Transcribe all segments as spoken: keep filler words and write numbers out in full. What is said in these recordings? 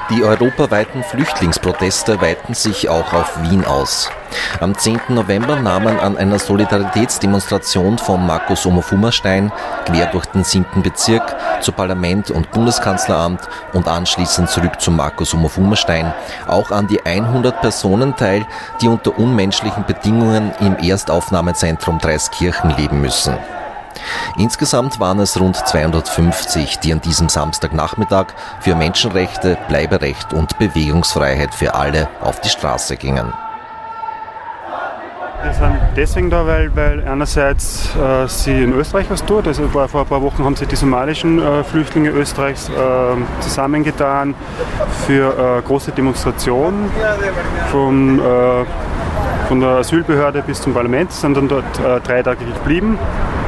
Die europaweiten Flüchtlingsproteste weiten sich auch auf Wien aus. Am zehnten November nahmen an einer Solidaritätsdemonstration vom Markus Omofuma-Stein quer durch den siebten Bezirk zu Parlament und Bundeskanzleramt und anschließend zurück zum Markus Omofuma-Stein auch an die hundert Personen teil, die unter unmenschlichen Bedingungen im Erstaufnahmezentrum Dreiskirchen leben müssen. Insgesamt waren es rund zweihundertfünfzig, die an diesem Samstagnachmittag für Menschenrechte, Bleiberecht und Bewegungsfreiheit für alle auf die Straße gingen. Wir sind deswegen da, weil, weil einerseits äh, sie in Österreich was tut. Also vor, vor ein paar Wochen haben sie die somalischen äh, Flüchtlinge Österreichs äh, zusammengetan für äh, große Demonstrationen von, äh, von der Asylbehörde bis zum Parlament. Sie sind dann dort äh, drei Tage geblieben,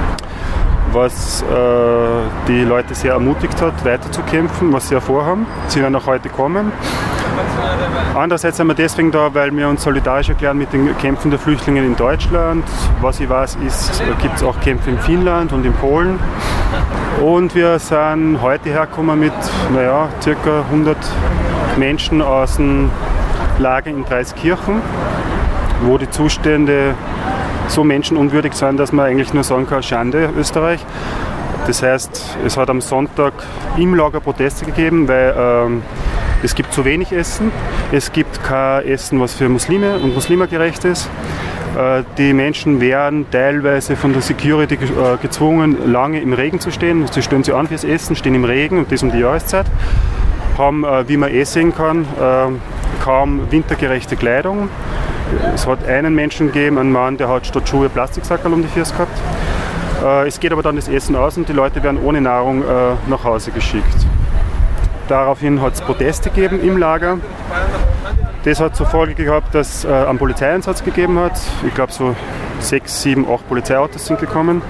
was äh, die Leute sehr ermutigt hat, weiterzukämpfen, was sie ja vorhaben. Sie werden auch heute kommen. Andererseits sind wir deswegen da, weil wir uns solidarisch erklären mit den Kämpfen der Flüchtlinge in Deutschland. Was ich weiß, ist, gibt es auch Kämpfe in Finnland und in Polen. Und wir sind heute hergekommen mit naja, ca. hundert Menschen aus dem Lager in Dreiskirchen, wo die Zustände so menschenunwürdig sind, dass man eigentlich nur sagen kann, Schande Österreich. Das heißt, es hat am Sonntag im Lager Proteste gegeben, weil ähm, es gibt zu wenig Essen. Es gibt kein Essen, was für Muslime und Muslime gerecht ist. Äh, die Menschen werden teilweise von der Security ge- äh, gezwungen, lange im Regen zu stehen. Sie stellen sich an fürs Essen, stehen im Regen und das um die Jahreszeit. Haben, äh, wie man eh sehen kann, äh, kaum wintergerechte Kleidung. Es hat einen Menschen gegeben, einen Mann, der hat statt Schuhe Plastiksackerl um die Füße gehabt. Äh, es geht aber dann das Essen aus und die Leute werden ohne Nahrung äh, nach Hause geschickt. Daraufhin hat es Proteste gegeben im Lager. Das hat zur Folge gehabt, dass es äh, einen Polizeieinsatz gegeben hat. Ich glaube so sechs, sieben, acht Polizeiautos sind gekommen.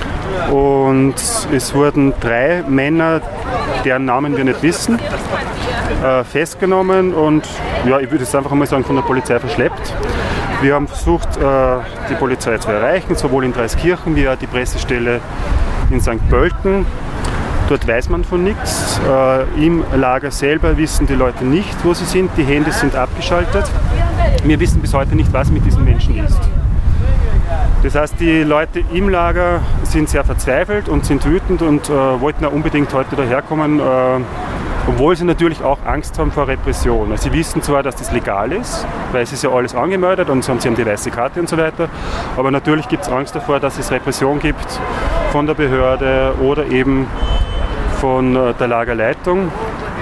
Und es wurden drei Männer, deren Namen wir nicht wissen, äh, festgenommen und ja, ich würde jetzt einfach mal sagen, von der Polizei verschleppt. Wir haben versucht, äh, die Polizei zu erreichen, sowohl in Dreiskirchen wie auch die Pressestelle in Sankt Pölten. Dort weiß man von nichts. Äh, Im Lager selber wissen die Leute nicht, wo sie sind. Die Hände sind abgeschaltet. Wir wissen bis heute nicht, was mit diesen Menschen ist. Das heißt, die Leute im Lager sind sehr verzweifelt und sind wütend und äh, wollten auch unbedingt heute daherkommen, äh, obwohl sie natürlich auch Angst haben vor Repression. Also sie wissen zwar, dass das legal ist, weil es ist ja alles angemeldet und sie haben die weiße Karte und so weiter, aber natürlich gibt es Angst davor, dass es Repression gibt von der Behörde oder eben von äh, der Lagerleitung.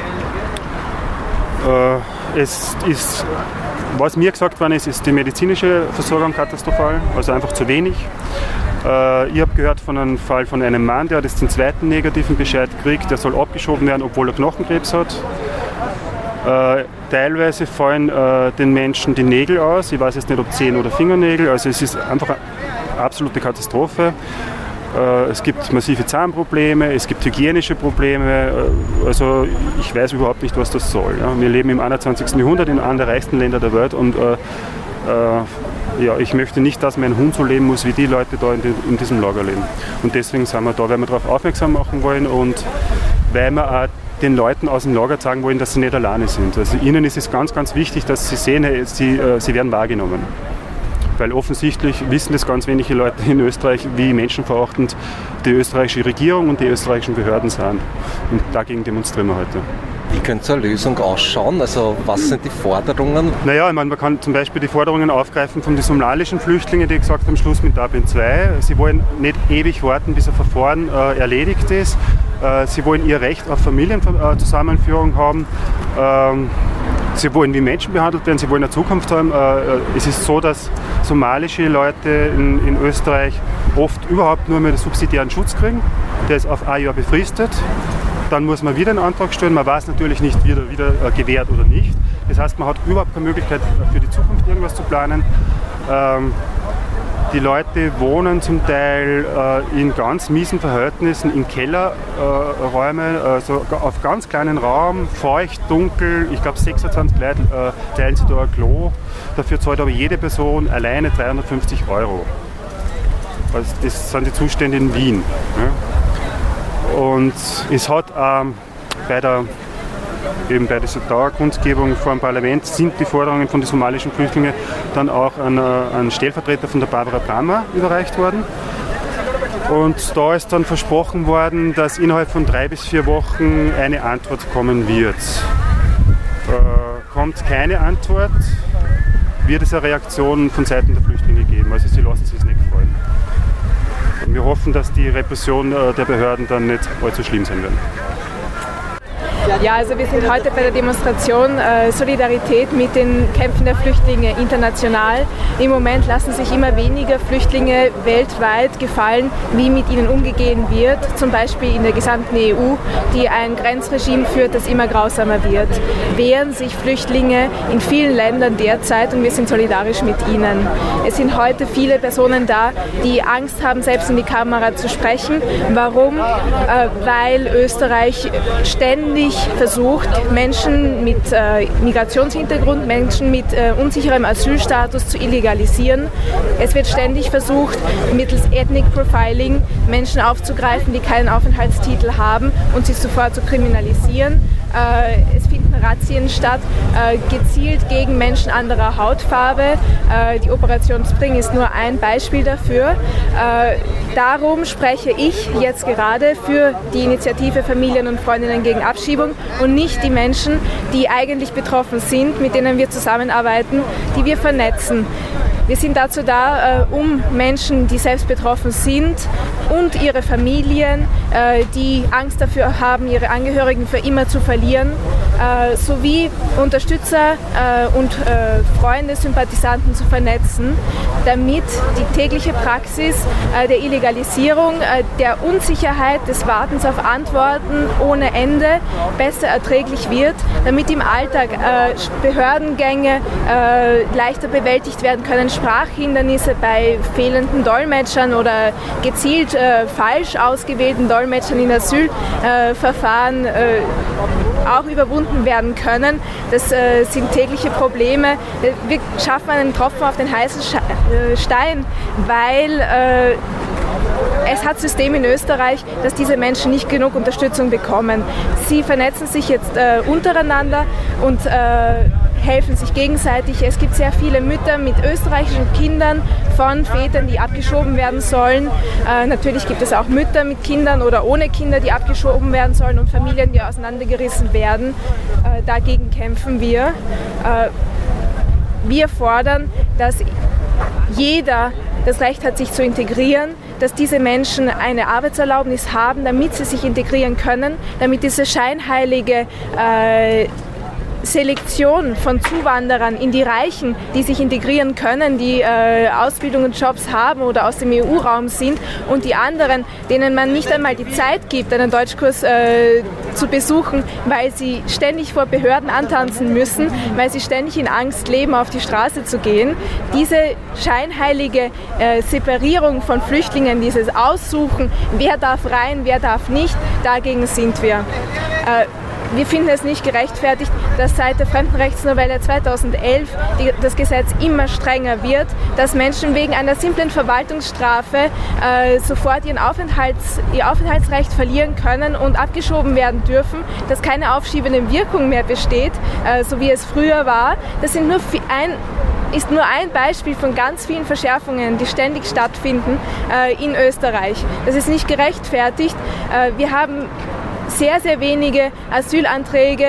Äh, es ist Was mir gesagt worden ist, ist die medizinische Versorgung katastrophal, also einfach zu wenig. Äh, ich habe gehört von einem Fall von einem Mann, der hat jetzt den zweiten negativen Bescheid gekriegt, der soll abgeschoben werden, obwohl er Knochenkrebs hat. Äh, teilweise fallen äh, den Menschen die Nägel aus, ich weiß jetzt nicht, ob Zehen- oder Fingernägel, also es ist einfach eine absolute Katastrophe. Es gibt massive Zahnprobleme, es gibt hygienische Probleme, also ich weiß überhaupt nicht, was das soll. Ja. Wir leben im einundzwanzigsten Jahrhundert in einem der reichsten Länder der Welt und äh, äh, ja, ich möchte nicht, dass mein Hund so leben muss, wie die Leute da in, die, in diesem Lager leben. Und deswegen sind wir da, weil wir darauf aufmerksam machen wollen und weil wir auch den Leuten aus dem Lager sagen wollen, dass sie nicht alleine sind. Also ihnen ist es ganz, ganz wichtig, dass sie sehen, sie, äh, sie werden wahrgenommen. Weil offensichtlich wissen das ganz wenige Leute in Österreich, wie menschenverachtend die österreichische Regierung und die österreichischen Behörden sind. Und dagegen demonstrieren wir heute. Wie könnte so eine Lösung ausschauen? Also was sind die Forderungen? Naja, ich meine, man kann zum Beispiel die Forderungen aufgreifen von den somalischen Flüchtlingen, die gesagt haben, Schluss mit Dublin zwei. Sie wollen nicht ewig warten, bis ein Verfahren äh, erledigt ist. Äh, sie wollen ihr Recht auf Familienzusammenführung haben. Ähm, Sie wollen wie Menschen behandelt werden, sie wollen eine Zukunft haben. Es ist so, dass somalische Leute in, in Österreich oft überhaupt nur mehr den subsidiären Schutz kriegen. Der ist auf ein Jahr befristet. Dann muss man wieder einen Antrag stellen. Man weiß natürlich nicht, wieder, wieder gewährt oder nicht. Das heißt, man hat überhaupt keine Möglichkeit, für die Zukunft irgendwas zu planen. Die Leute wohnen zum Teil äh, in ganz miesen Verhältnissen, in Kellerräumen, äh, also auf ganz kleinen Raum, feucht, dunkel. Ich glaube sechsundzwanzig Leute äh, teilen sich da ein Klo. Dafür zahlt aber jede Person alleine dreihundertfünfzig Euro. Also das sind die Zustände in Wien. Ja. Und es hat ähm, bei der eben bei dieser Dauerkundgebung vor dem Parlament sind die Forderungen von den somalischen Flüchtlingen dann auch an einen Stellvertreter von der Barbara Brammer überreicht worden. Und da ist dann versprochen worden, dass innerhalb von drei bis vier Wochen eine Antwort kommen wird. Äh, kommt keine Antwort, wird es eine Reaktion von Seiten der Flüchtlinge geben. Also sie lassen sich es nicht gefallen. Und wir hoffen, dass die Repression der Behörden dann nicht allzu schlimm sein wird. Ja, also wir sind heute bei der Demonstration äh, Solidarität mit den Kämpfen der Flüchtlinge international. Im Moment lassen sich immer weniger Flüchtlinge weltweit gefallen, wie mit ihnen umgegangen wird. Zum Beispiel in der gesamten E U, die ein Grenzregime führt, das immer grausamer wird. Wehren sich Flüchtlinge in vielen Ländern derzeit und wir sind solidarisch mit ihnen. Es sind heute viele Personen da, die Angst haben, selbst in die Kamera zu sprechen. Warum? Äh, weil Österreich ständig versucht, Menschen mit äh, Migrationshintergrund, Menschen mit äh, unsicherem Asylstatus zu illegalisieren. Es wird ständig versucht, mittels Ethnic Profiling Menschen aufzugreifen, die keinen Aufenthaltstitel haben und sie sofort zu kriminalisieren. Äh, es finden Razzien statt, äh, gezielt gegen Menschen anderer Hautfarbe. Äh, die Operation Spring ist nur ein Beispiel dafür. Äh, darum spreche ich jetzt gerade für die Initiative Familien und Freundinnen gegen Abschiebung und nicht die Menschen, die eigentlich betroffen sind, mit denen wir zusammenarbeiten, die wir vernetzen. Wir sind dazu da, äh, um Menschen, die selbst betroffen sind und ihre Familien, äh, die Angst dafür haben, ihre Angehörigen für immer zu verlieren, äh, sowie Unterstützer äh, und äh, Freunde, Sympathisanten zu vernetzen, damit die tägliche Praxis äh, der Illegalisierung, äh, der Unsicherheit, des Wartens auf Antworten ohne Ende besser erträglich wird, damit im Alltag äh, Behördengänge äh, leichter bewältigt werden können, Sprachhindernisse bei fehlenden Dolmetschern oder gezielt äh, falsch ausgewählten Dolmetschern in Asylverfahren äh, äh, auch überwunden werden können. Das äh, sind tägliche Probleme. Wir schaffen einen Tropfen auf den heißen Stein, weil äh, es hat Systeme in Österreich, dass diese Menschen nicht genug Unterstützung bekommen. Sie vernetzen sich jetzt äh, untereinander und äh, helfen sich gegenseitig. Es gibt sehr viele Mütter mit österreichischen Kindern von Vätern, die abgeschoben werden sollen. Äh, natürlich gibt es auch Mütter mit Kindern oder ohne Kinder, die abgeschoben werden sollen und Familien, die auseinandergerissen werden. Äh, dagegen kämpfen wir. Äh, wir fordern, dass jeder das Recht hat, sich zu integrieren, dass diese Menschen eine Arbeitserlaubnis haben, damit sie sich integrieren können, damit diese scheinheilige äh, Selektion von Zuwanderern in die Reichen, die sich integrieren können, die äh, Ausbildung und Jobs haben oder aus dem E U-Raum sind und die anderen, denen man nicht einmal die Zeit gibt, einen Deutschkurs äh, zu besuchen, weil sie ständig vor Behörden antanzen müssen, weil sie ständig in Angst leben, auf die Straße zu gehen. Diese scheinheilige äh, Separierung von Flüchtlingen, dieses Aussuchen, wer darf rein, wer darf nicht, dagegen sind wir. Äh, Wir finden es nicht gerechtfertigt, dass seit der Fremdenrechtsnovelle zweitausendelf die, das Gesetz immer strenger wird, dass Menschen wegen einer simplen Verwaltungsstrafe äh, sofort ihren Aufenthalts, ihr Aufenthaltsrecht verlieren können und abgeschoben werden dürfen, dass keine aufschiebende Wirkung mehr besteht, äh, so wie es früher war. Das sind nur ein ist nur ein Beispiel von ganz vielen Verschärfungen, die ständig stattfinden äh, in Österreich. Das ist nicht gerechtfertigt. Äh, wir haben sehr, sehr wenige Asylanträge.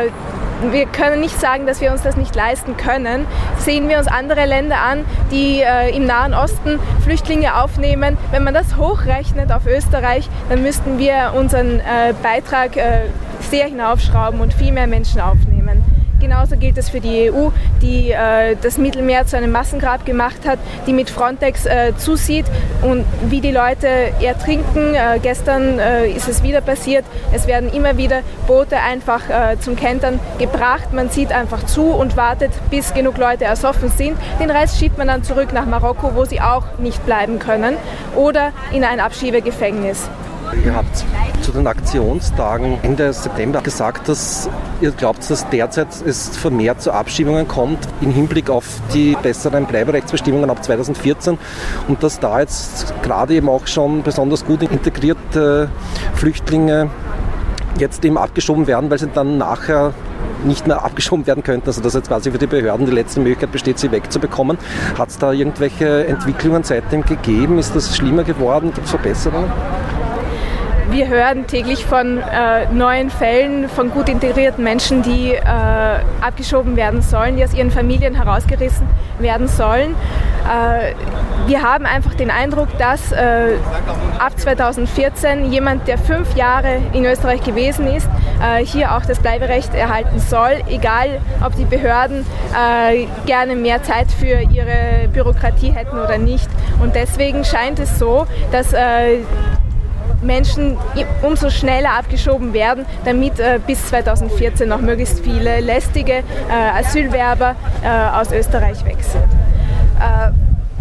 Wir können nicht sagen, dass wir uns das nicht leisten können. Sehen wir uns andere Länder an, die im Nahen Osten Flüchtlinge aufnehmen. Wenn man das hochrechnet auf Österreich, dann müssten wir unseren Beitrag sehr hinaufschrauben und viel mehr Menschen aufnehmen. Genauso gilt es für die E U, die äh, das Mittelmeer zu einem Massengrab gemacht hat, die mit Frontex äh, zusieht und wie die Leute ertrinken. Äh, gestern äh, ist es wieder passiert. Es werden immer wieder Boote einfach äh, zum Kentern gebracht. Man sieht einfach zu und wartet, bis genug Leute ersoffen sind. Den Rest schiebt man dann zurück nach Marokko, wo sie auch nicht bleiben können, oder in ein Abschiebegefängnis. Ihr habt zu den Aktionstagen Ende September gesagt, dass ihr glaubt, dass derzeit es vermehrt zu Abschiebungen kommt im Hinblick auf die besseren Bleiberechtsbestimmungen ab zweitausendvierzehn und dass da jetzt gerade eben auch schon besonders gut integrierte Flüchtlinge jetzt eben abgeschoben werden, weil sie dann nachher nicht mehr abgeschoben werden könnten, also dass jetzt quasi für die Behörden die letzte Möglichkeit besteht, sie wegzubekommen. Hat es da irgendwelche Entwicklungen seitdem gegeben? Ist das schlimmer geworden? Gibt es Verbesserungen? Wir hören täglich von äh, neuen Fällen von gut integrierten Menschen, die äh, abgeschoben werden sollen, die aus ihren Familien herausgerissen werden sollen. Äh, wir haben einfach den Eindruck, dass äh, ab zweitausendvierzehn jemand, der fünf Jahre in Österreich gewesen ist, äh, hier auch das Bleiberecht erhalten soll, egal ob die Behörden äh, gerne mehr Zeit für ihre Bürokratie hätten oder nicht. Und deswegen scheint es so, dass äh, Menschen umso schneller abgeschoben werden, damit äh, bis zweitausendvierzehn noch möglichst viele lästige äh, Asylwerber äh, aus Österreich weg sind. Äh,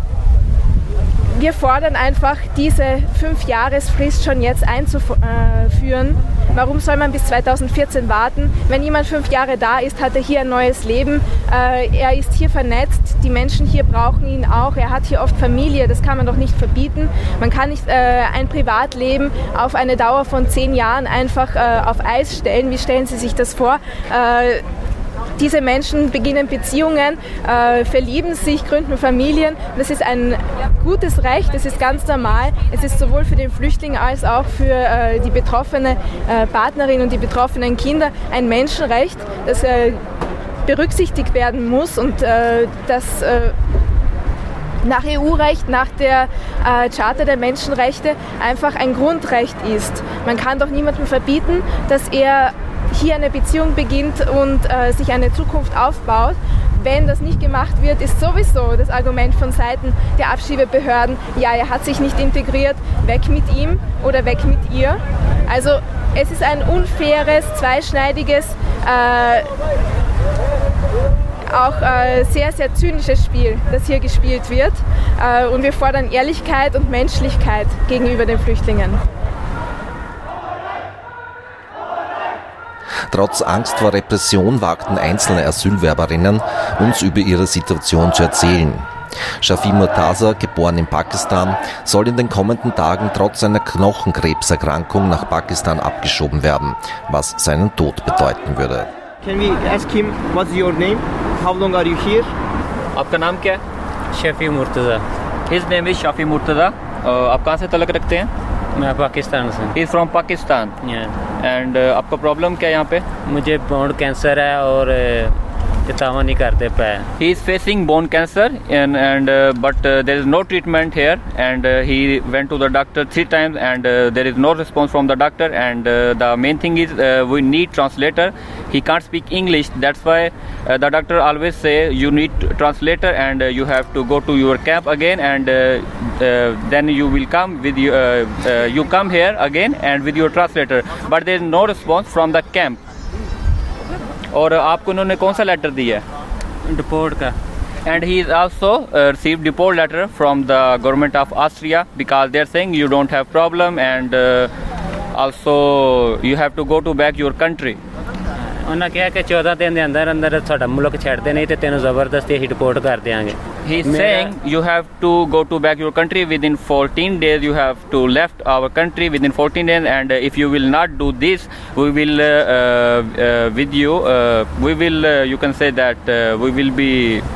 wir fordern einfach, diese Fünfjahresfrist schon jetzt einzuführen. Warum soll man bis zweitausendvierzehn warten? Wenn jemand fünf Jahre da ist, hat er hier ein neues Leben. Äh, er ist hier vernetzt. Die Menschen hier brauchen ihn auch. Er hat hier oft Familie. Das kann man doch nicht verbieten. Man kann nicht äh, ein Privatleben auf eine Dauer von zehn Jahren einfach äh, auf Eis stellen. Wie stellen Sie sich das vor? Äh, Diese Menschen beginnen Beziehungen, äh, verlieben sich, gründen Familien. Das ist ein gutes Recht, das ist ganz normal. Es ist sowohl für den Flüchtling als auch für äh, die betroffene äh, Partnerin und die betroffenen Kinder ein Menschenrecht, das äh, berücksichtigt werden muss und äh, das äh, nach E U-Recht, nach der äh, Charta der Menschenrechte einfach ein Grundrecht ist. Man kann doch niemandem verbieten, dass er hier eine Beziehung beginnt und äh, sich eine Zukunft aufbaut. Wenn das nicht gemacht wird, ist sowieso das Argument von Seiten der Abschiebebehörden, ja, er hat sich nicht integriert, weg mit ihm oder weg mit ihr. Also es ist ein unfaires, zweischneidiges, äh, auch äh, sehr, sehr zynisches Spiel, das hier gespielt wird. Äh, und wir fordern Ehrlichkeit und Menschlichkeit gegenüber den Flüchtlingen. Trotz Angst vor Repression wagten einzelne Asylwerberinnen, uns über ihre Situation zu erzählen. Shafi Murtaza, geboren in Pakistan, soll in den kommenden Tagen trotz einer Knochenkrebserkrankung nach Pakistan abgeschoben werden, was seinen Tod bedeuten würde. Can we ask him what's your name? How long are you here? आपका नाम क्या है? शफी Murtaza. His name is Shafi Murtaza. आप कहाँ से तलक रखते हैं? मैं पाकिस्तान से. He is from Pakistan. Yeah. And uh, आपका प्रॉब्लम क्या है यहाँ पे? मुझे बोन कैंसर है और चेतावा नहीं करते पाए. He is facing bone cancer and and uh, but uh, there is no treatment here and uh, he went to the doctor three times and uh, there is no response from the doctor and uh, the main thing is uh, we need translator. He can't speak English, that's why uh, the doctor always say you need translator and uh, you have to go to your camp again and uh, uh, then you will come with you, uh, uh, you come here again and with your translator, but there is no response from the camp. और आपको उन्होंने कौन सा लेटर दिया है? डिपोर्ट का. And he is also uh, received deport letter from the government of Austria because they are saying you don't have problem and uh, also you have to go to back your country. ਉਹਨਾਂ ਕਿਹਾ ਕਿ ਚੌਦਾਂ ਦਿਨ ਦੇ ਅੰਦਰ ਅੰਦਰ ਸਾਡਾ ਮੁਲਕ ਛੱਡਦੇ ਨਹੀਂ ਤੇ ਤੈਨੂੰ ਜ਼ਬਰਦਸਤੀ ਅਸੀਂ ਡਿਪੋਰਟ ਕਰ ਦਿਆਂਗੇ. He is saying you have to go to back your country within fourteen days. You have to left our country within fourteen days, and uh, if you will not do this, we will uh, uh, with you. Uh, we will. Uh, you can say that uh, we will be.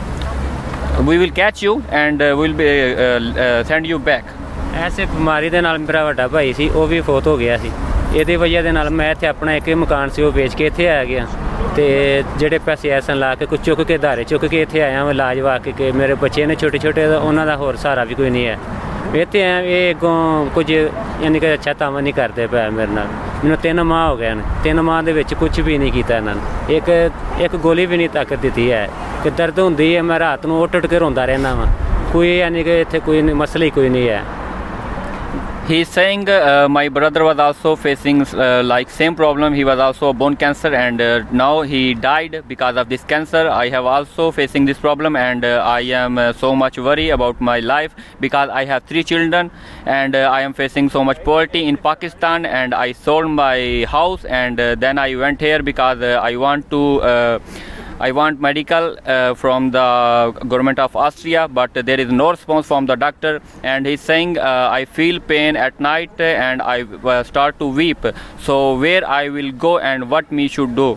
We will catch you and uh, we will be uh, uh, send you back. ਐਸੇ ਬਿਮਾਰੀ ਦੇ ਨਾਲ ਮੇਰਾ ਵੱਡਾ ਭਾਈ ਸੀ, ਉਹ ਵੀ ਫੌਤ ਹੋ ਗਿਆ ਸੀ. ਇਹਦੀ ਵਜ੍ਹਾ ਦੇ ਨਾਲ ਮੈਂ ਇੱਥੇ ਆਪਣਾ ਇੱਕ ਮਕਾਨ ਸੀ ਉਹ ਵੇਚ ਕੇ ਇੱਥੇ ਆ ਗਿਆ ਤੇ ਜਿਹੜੇ ਪੈਸੇ ਐਸਨ ਲਾ ਕੇ ਕੁਝ ਚੁੱਕ ਕੇ ਧਾਰੇ ਚੁੱਕ ਕੇ ਇੱਥੇ ਆਇਆ ਮੈਂ ਇਲਾਜ ਵਾ ਕੇ ਕਿ ਮੇਰੇ ਬੱਚੇ ਨੇ ਛੋਟੇ ਛੋਟੇ ਉਹਨਾਂ ਦਾ ਹੋਰ ਸਹਾਰਾ ਵੀ ਕੋਈ ਨਹੀਂ ਹੈ. ਇੱਥੇ ਆ ਇਹ ਅੱਗੋਂ ਕੁਝ ਯਾਨੀ ਕਿ ਅੱਛਾ ਤਾਵਾਂ ਨਹੀਂ ਕਰਦੇ ਪਿਆ ਮੇਰੇ ਨਾਲ. ਮੈਨੂੰ ਤਿੰਨ ਮਾਹ ਹੋ ਗਏ ਨੇ, ਤਿੰਨ ਮਾਹ ਦੇ ਵਿੱਚ ਕੁਝ ਵੀ ਨਹੀਂ ਕੀਤਾ ਇਹਨਾਂ ਨੇ. ਇੱਕ ਇੱਕ ਗੋਲੀ ਵੀ ਨਹੀਂ ਤਾਕਤ ਦਿੱਤੀ ਹੈ ਕਿ ਦਰਦ ਹੁੰਦੀ ਹੈ ਮੈਂ ਰਾਤ ਨੂੰ ਉੱਠ ਉੱਠ ਕੇ ਰੋਂਦਾ ਰਹਿੰਦਾ ਵਾਂ. ਕੋਈ ਯਾਨੀ ਕਿ ਇੱਥੇ ਕੋਈ ਮਸਲਾ ਹੀ ਕੋਈ ਨਹੀਂ ਹੈ. He is saying uh, my brother was also facing uh, like same problem. He was also bone cancer and uh, now he died because of this cancer. I have also facing this problem and uh, I am uh, so much worried about my life because I have three children and uh, I am facing so much poverty in Pakistan and I sold my house and uh, then I went here because uh, I want to uh, I want medical uh, from the government of Austria, but there is no response from the doctor, and he's saying uh, I feel pain at night and I uh, start to weep. So where I will go and what me should do?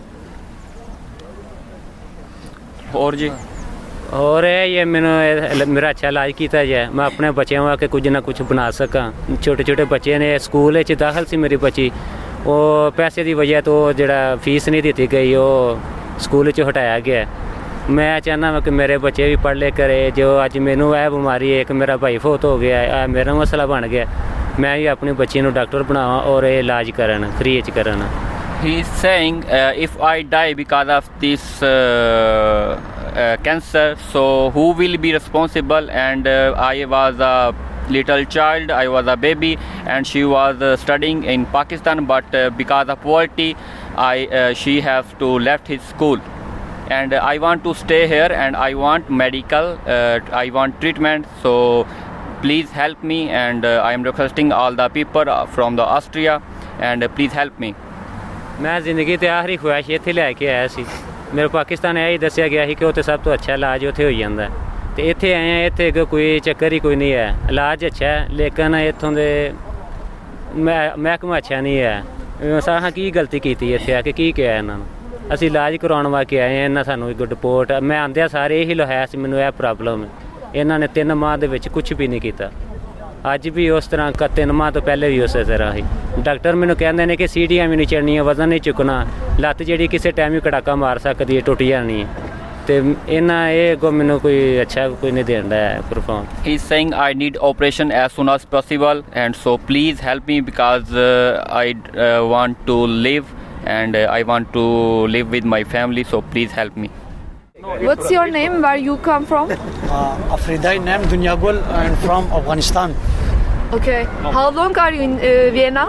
और जी और ये मैंने मेरा अच्छा इलाज किया जाए, मैं अपने बच्चों वास्ते कुछ ना कुछ बना सका। छोटे छोटे बच्चे ने स्कूल च दाखिल सी मेरी बच्ची, वो पैसे की वजह तो जड़ा फीस नहीं दी गई वो स्कूल च हटाया गया। मैं चाहना वा कि मेरे बच्चे भी पढ़ ले करे। जो अज मैनू है बीमारी है, एक मेरा भाई फौत हो गया है, मेरा मसला बन गया, मैं भी अपनी बच्ची को डॉक्टर बनावा और ये इलाज करन फ्री च करन। He is saying uh, if I die because of this uh, uh, cancer, so who will be responsible? And uh, I was a little child, I was a baby, and she was uh, studying in Pakistan, but uh, because of poverty, I uh, she has to left his school. And uh, I want to stay here, and I want medical, uh, I want treatment. So please help me, and uh, I am requesting all the people from the Austria, and uh, please help me. मैं जिंदगी ते आखिरी ख्वाहिश इत्थे लैके आया सी। मेरे पाकिस्तान यही दस्या गया ही कि उत्थे सब तो अच्छा इलाज उत्थे हो जांदा है, ते इत्थे आए हैं, इत्थे कोई चक्कर ही कोई नहीं है। इलाज अच्छा है लेकिन इत्थों दे महकमा अच्छा नहीं है। असां की गलती कीती इत्थे आके की किया इन्हां नूं? असीं इलाज करवाउण वास्ते आए हैं, इन्हां सानूं कोई रिपोर्ट मैं आंदिया सारे यही लहाया सी मैनूं यह प्रॉब्लम है। इन्हां ने तीन माह दे विच कुछ भी नहीं कीता। अज भी उस तरह का तीन माह तो पहले भी उस तरह ही डॉक्टर मैनू कहते हैं कि सीढ़ियाँ भी नहीं चढ़नियाँ, वजन नहीं चुकना, लत्त जी किसी टाइम भी कड़ाका मार सकती है, टुट जानी है। तो इन्ना ये को मैनू कोई अच्छा कोई नहीं देता है perform. He is saying I need operation as soon as possible, and so please help me because uh, I uh, want to live and uh, I want to live with my family, so please help me. What's your name? Where you come from? Uh, Afrida name Dunyagul and from Afghanistan. Okay. How long are you in uh, Vienna?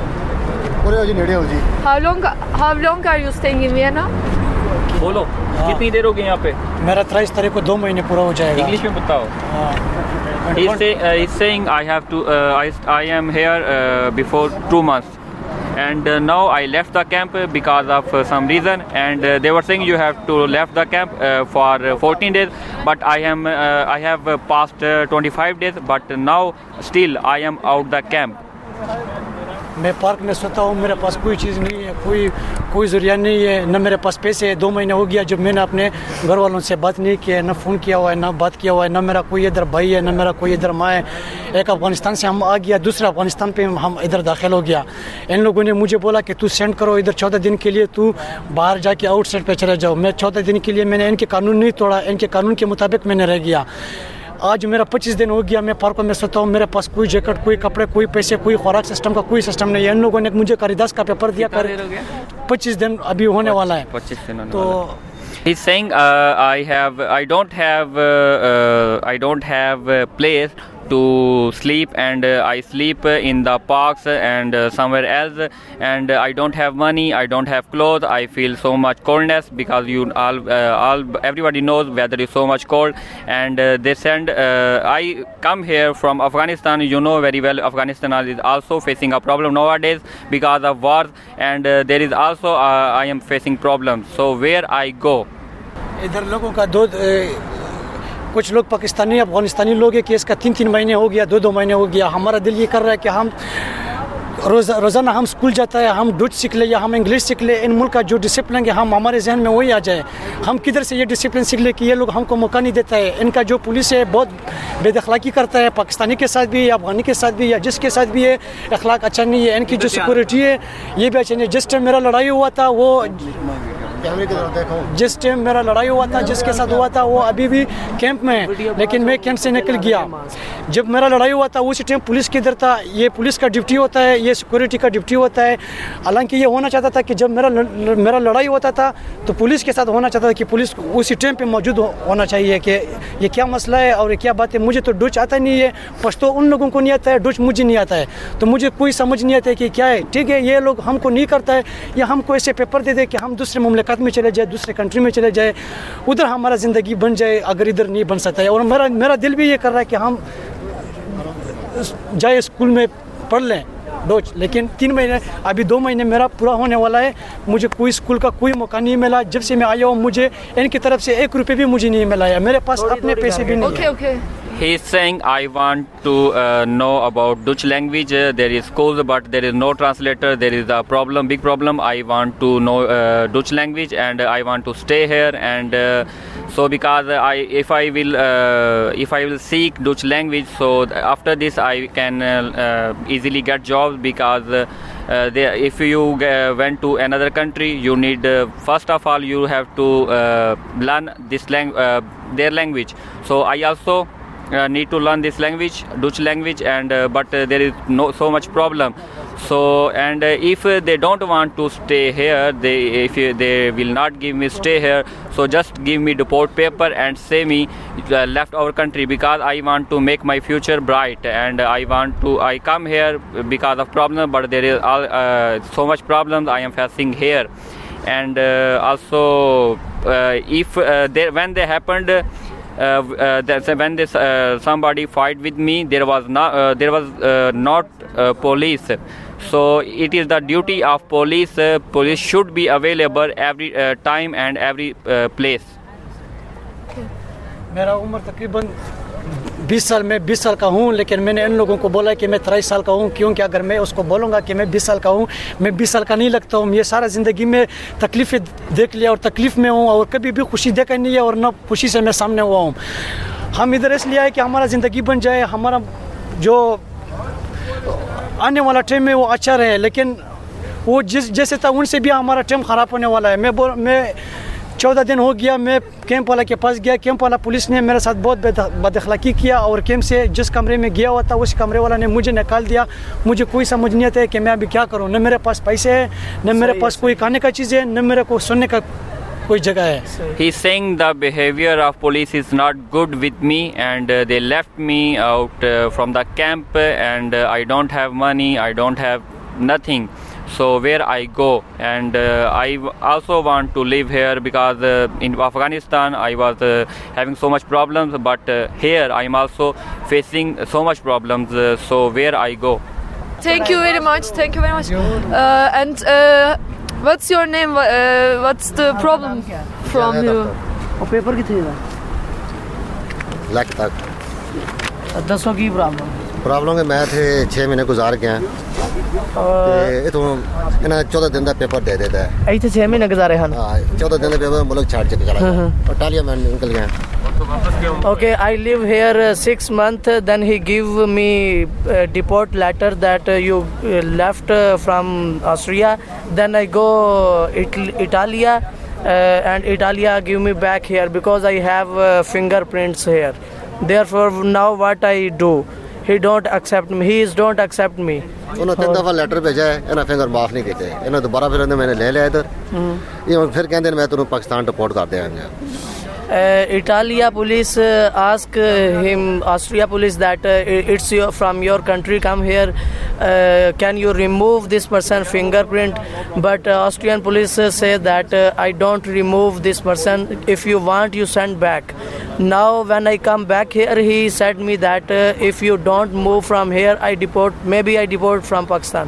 How long How long are you staying in Vienna? बोलो कितनी देर हो गई यहाँ पे? मेरा तेईस तारीख को दो महीने पूरा हो जाएगा। इंग्लिश में बताओ। He's say, uh, he's saying I have to uh, I I am here uh, before two months. And uh, now I left the camp because of uh, some reason, and uh, they were saying you have to left the camp uh, for uh, fourteen days, but I am uh, I have uh, passed uh, twenty-five days, but now still I am out the camp. मैं park में सोता हूँ, मेरे पास कोई चीज़ नहीं है, कोई कोई ज़रिया नहीं है, न मेरे पास पैसे है। दो महीने हो गया जब मैंने अपने घर वालों से बात नहीं किया है, न फ़ोन किया हुआ है, न बात किया हुआ है, न मेरा कोई इधर भाई है, न मेरा कोई इधर माँ है। एक अफ़गानिस्तान से हम आ गया, दूसरा अफ़गानिस्तान पे हम इधर दाखिल हो गया। इन लोगों ने मुझे बोला कि तू सेंड करो इधर, चौदह दिन के लिए तू बाहर जाके आउटसाइड पे चले जाओ। मैं चौदह दिन के लिए मैंने इनके कानून नहीं तोड़ा, इनके कानून के मुताबिक मैंने रह गया। आज मेरा पच्चीस दिन हो गया, मैं पार्कों में सोता हूँ, मेरे पास कोई जैकेट, कोई कपड़े, कोई पैसे, कोई खुराक सिस्टम का कोई सिस्टम नहीं है। इन लोगों ने मुझे कारिदास का पेपर दिया, कर पच्चीस दिन अभी होने वाला है। पच्चीस दिन तो He's saying uh, I have I don't have uh, uh, I don't have a place to sleep, and uh, I sleep in the parks and uh, somewhere else, and uh, I don't have money, I don't have clothes. I feel so much coldness because you all uh, all everybody knows weather is so much cold, and uh, they send uh, I come here from Afghanistan. You know very well Afghanistan is also facing a problem nowadays because of wars, and uh, there is also uh, I am facing problems. So where I go? इधर लोगों का दो कुछ लोग पाकिस्तानी अफगानिस्तानी लोग हैं कि इसका तीन तीन महीने हो गया, दो दो महीने हो गया। हमारा दिल ये कर रहा है कि हम रोज़ रोज़ाना हम स्कूल जाता है, हम डच सीख ले या हम इंग्लिश सीख ले। इन मुल्क का जो डिसिप्लिन है हम हमारे जहन में वही आ जाए। हम किधर से ये डिसिप्लिन सीख ले कि ये लोग हमको मौका नहीं देता है। इनका जो पुलिस है बहुत बेदखलाकी करता है, पाकिस्तानी के साथ भी या अफगानी के साथ भी या जिसके साथ भी है। अखलाक अच्छा नहीं है, इनकी जो सिक्योरिटी है ये भी अच्छा नहीं है। जिस टाइम मेरा लड़ाई हुआ था वो जिस टाइम मेरा लड़ाई हुआ था जिसके साथ हुआ था वो अभी भी कैंप में है, लेकिन मैं कैंप से निकल गया। जब मेरा लड़ाई हुआ था उसी टाइम पुलिस किधर था? ये पुलिस का ड्यूटी होता है, ये सिक्योरिटी का ड्यूटी होता है। हालांकि ये होना चाहता था कि जब मेरा मेरा लड़ाई होता था तो पुलिस के साथ होना चाहता था कि पुलिस उसी टाइम पे मौजूद होना चाहिए कि ये क्या मसला है और ये क्या बात है। मुझे तो डच आता नहीं है, पश्तो उन लोगों को नहीं आता है, डच मुझे नहीं आता है, तो मुझे कोई समझ नहीं आता है कि क्या है। ठीक है, ये लोग हमको नहीं करता है या हमको ऐसे पेपर दे दे कि हम दूसरे मुमलिकत में चले जाए, दूसरे कंट्री में चले जाए, उधर हमारा ज़िंदगी बन जाए, अगर इधर नहीं बन सकता है। और मेरा मेरा दिल भी ये कर रहा है कि हम जाए स्कूल में पढ़ लें, डोच, लेकिन तीन महीने अभी दो महीने मेरा पूरा होने वाला है, मुझे कोई स्कूल का कोई मौका नहीं मिला। जब से मैं आया हूँ मुझे इनकी तरफ से एक रुपये भी मुझे नहीं मिला है, मेरे पास अपने पैसे भी नहीं Okay, है। okay. He is saying, I want to uh, know about Dutch language. Uh, there is schools, but there is no translator. There is a problem, big problem. I want to know uh, Dutch language, and uh, I want to stay here. And uh, so, because I, if I will, uh, if I will seek Dutch language, so after this I can uh, uh, easily get jobs. Because uh, uh, there, if you uh, went to another country, you need uh, first of all you have to uh, learn this lang- uh, their language. So I also. Uh, need to learn this language, Dutch language, and uh, but uh, there is no so much problem. So and uh, if uh, they don't want to stay here, they if uh, they will not give me stay here, so just give me deport paper and say me uh, left our country, because I want to make my future bright, and I want to I come here because of problem, but there is all, uh, so much problems I am facing here. And uh, also uh, if uh, they, when they happened uh, uh, that's when this uh, somebody fight with me, there was not uh, there was uh, not uh, police. So it is the duty of police. Uh, police should be available every uh, time and every uh, place. मेरा उम्र तकरीबन बीस साल में बीस साल का हूँ, लेकिन मैंने इन लोगों को बोला कि मैं तेईस साल का हूँ, क्योंकि अगर मैं उसको बोलूँगा कि मैं बीस साल का हूँ, मैं बीस साल का नहीं लगता हूँ। ये सारा ज़िंदगी में तकलीफ़ें देख लिया और तकलीफ़ में हूँ, और कभी भी खुशी देखा नहीं है, और न खुशी से मैं सामने हुआ हूँ। हम इधर इसलिए आए कि हमारा ज़िंदगी बन जाए, हमारा जो आने वाला टाइम है वो अच्छा रहे, लेकिन वो जिस जैसे था उनसे भी हमारा टाइम ख़राब होने वाला है। मैं बोल मैं चौदह दिन हो गया, मैं कैंप वाला के पास गया, कैंप वाला पुलिस ने मेरे साथ बहुत बदअखलाकी किया, और कैंप से जिस कमरे में गया हुआ था उस कमरे वाला ने मुझे निकाल दिया। मुझे कोई समझ नहीं आता है कि मैं अभी क्या करूं। न मेरे पास पैसे है, न मेरे पास कोई खाने का चीज़ है, न मेरे को सुनने का कोई जगह है। He is saying the behavior of police is not good with me, and uh, they left me out uh, from the camp, and uh, I don't have money, I don't have nothing. So where I go, and uh, I also want to live here, because uh, in Afghanistan I was uh, having so much problems, but uh, here I am also facing so much problems. Uh, so where I go. Thank you very much. Thank you very much. Uh, and uh, what's your name? Uh, what's the problem from you? ਉਹ paper ਕਿੱਥੇ ਦਾ ਲੱਖ ਤੱਕ ਦੱਸੋ ਕੀ problem problem ਹੈ। ਮੈਂ ਇੱਥੇ ਛੇ ਮਹੀਨੇ ਗੁਜ਼ਾਰ ਗਿਆ ਤੇ ਇਥੋਂ ਇਹਨਾਂ ਚੌਦਾਂ ਦਿਨ ਦਾ ਪੇਪਰ ਦੇ ਦਿੱਤਾ ਹੈ। ਇੱਥੇ ਛੇ ਮਹੀਨੇ ਗੁਜ਼ਾਰੇ ਹਨ। ਹਾਂ, ਚੌਦਾਂ ਦਿਨ ਦਾ ਪੇਪਰ ਮੁਲਕ ਛੱਡ ਕੇ ਚਲਾ ਗਿਆ, ਇਟਾਲੀਆ ਮੈਂ ਨਿਕਲ ਗਿਆ। Okay, I live here uh, six months. Then he give me uh, deport letter that uh, you uh, left uh, from Austria. Then I go Italy, Italia, uh, and Italia give me back here because I have uh, fingerprints here. Therefore, now what I do? He don't accept me. He is don't accept me. ਉਹਨਾਂ ਤਿੰਨ ਦਫਾ ਲੈਟਰ ਭੇਜਿਆ ਹੈ, ਇਹਨਾਂ ਫਿੰਗਰ ਮਾਫ ਨਹੀਂ ਕੀਤੇ। ਇਹਨਾਂ ਦੁਬਾਰਾ ਫਿਰ ਇਹਨੇ ਮੈਨੇ ਲੈ ਲਿਆ ਇਧਰ। ਇਹ ਫਿਰ ਕਹਿੰਦੇ ਨੇ ਮੈਂ ਤੈਨੂੰ ਪਾਕਿਸਤਾਨ ਰਿਪੋਰਟ ਕਰ ਦਿਆਂਗਾ। Uh, Italia police uh, ask uh, him, Austria police, that uh, it's your, from your country, come here, uh, can you remove this person fingerprint? But uh, Austrian police uh, say that uh, I don't remove this person, if you want you send back. Now when I come back here, he said me that uh, if you don't move from here, I deport, maybe I deport from Pakistan.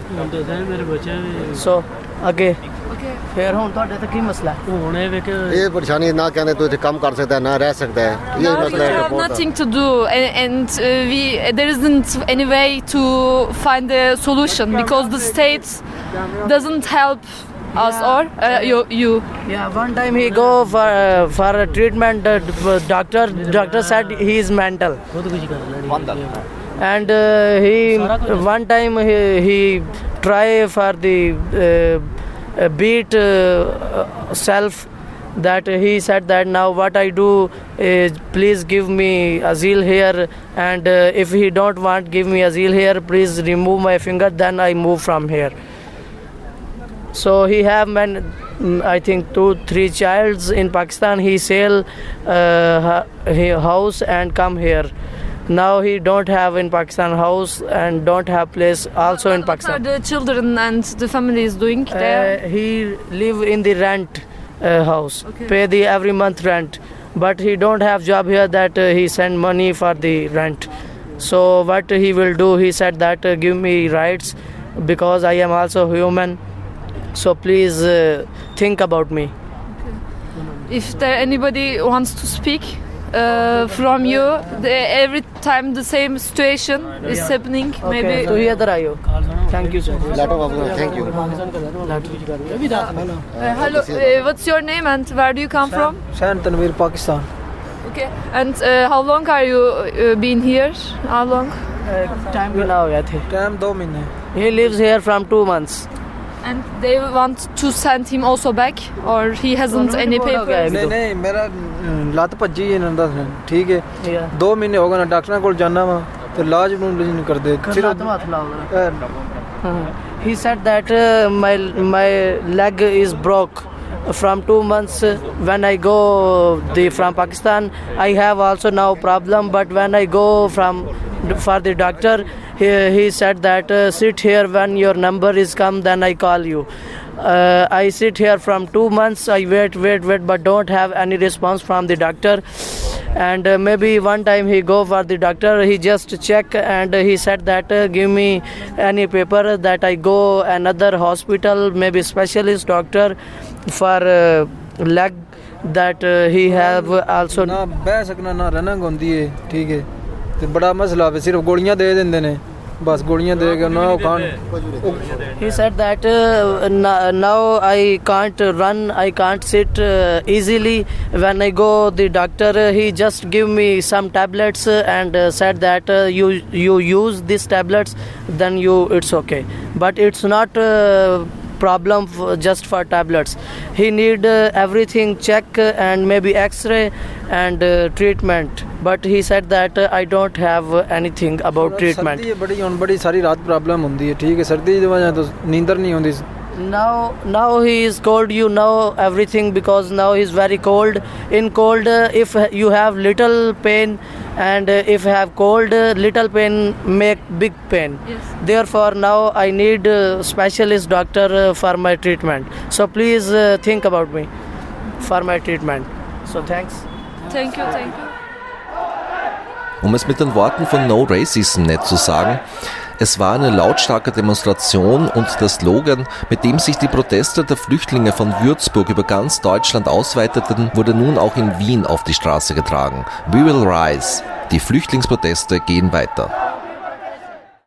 So okay. फिर ਹੁਣ ਤੁਹਾਡੇ ਤੇ ਕੀ ਮਸਲਾ ਹੈ? ਹੁਣ ਇਹ ਵੇਖ ਇਹ ਪਰੇਸ਼ਾਨੀ ਨਾ ਕਹਿੰਦੇ ਤੂੰ ਇੱਥੇ ਕੰਮ ਕਰ ਸਕਦਾ ਨਾ ਰਹਿ ਸਕਦਾ ਹੈ। ਇਹ ਮਸਲਾ ਹੈ। We have nothing to do, and, and uh, we there isn't any way to find a solution because the state doesn't help us or uh, you you. Yeah, one time he go for uh, for a treatment. Uh, doctor doctor said he is mental. And uh, he one time he, he try for the. Uh, Uh, beat uh, uh, self, that he said that now what I do is please give me asylum here, and uh, if he don't want give me asylum here, please remove my finger, then I move from here. So he have man, I think two three childs in Pakistan. He sell uh, his house and come here. Now he don't have in Pakistan house and don't have place also in Pakistan. What are the children and the family is doing there? Uh, he live in the rent uh, house, okay. Pay the every month rent, but he don't have job here that uh, he send money for the rent. So what he will do? He said that uh, give me rights, because I am also human. So please uh, think about me. If there anybody wants to speak uh, from you, the, every time the same situation is happening. Okay. Maybe. So here are you. Thank you, sir. Thank you. Uh, hello. Uh, what's your name and where do you come from? Shan Tanveer, Pakistan. Okay. And uh, how long are you uh, been here? How long? Time भी ना हो गया थे. Time दो महीने. He lives here from two months. And they want to send him also back, or he hasn't any papers? नहीं नहीं मेरा लात भज्जी है नंदा से ठीक है दो महीने हो गए ना डॉक्टर कोल जाना वा तो इलाज नहीं कर दे He said that uh, my my leg is broke from two months when I go the from Pakistan. I have also now problem, but when I go from for the doctor, he, he said that uh, sit here, when your number is come then I call you. uh, I sit here from two months, I wait wait wait but don't have any response from the doctor. And uh, maybe one time he go for the doctor, he just check and uh, he said that uh, give me any paper that I go another hospital, maybe specialist doctor for uh, leg, that uh, he have also ना बह सकना ना रनिंग होंदी है ठीक है ते बड़ा मसला है सिर्फ गोलियां दे देंदे ने बस गोलियां दे के ना Khan. He said that uh, now I can't run, I can't sit uh, easily. When I go the doctor, uh, he just give me some tablets uh, and uh, said that uh, you you use these tablets, then you it's okay. But it's not uh, problem for just for tablets. He need uh, everything check uh, and maybe X-ray and uh, treatment. But he said that uh, I don't have uh, anything about treatment. सर्दी बड़ी उन बड़ी सारी रात प्रॉब्लम होती है ठीक है सर्दी की वजह तो नींदर नहीं होती. Now, now he is cold. You know everything because now he is very cold. In cold, uh, if you have little pain, and uh, if you have cold, uh, little pain make big pain. Yes. Therefore, now I need uh, specialist doctor uh, for my treatment. So please uh, think about me for my treatment. So thanks. Thank you, thank you. Um es mit den Worten von No Racism nett zu sagen, es war eine lautstarke Demonstration und der Slogan, mit dem sich die Proteste der Flüchtlinge von Würzburg über ganz Deutschland ausweiteten, wurde nun auch in Wien auf die Straße getragen. We will rise. Die Flüchtlingsproteste gehen weiter.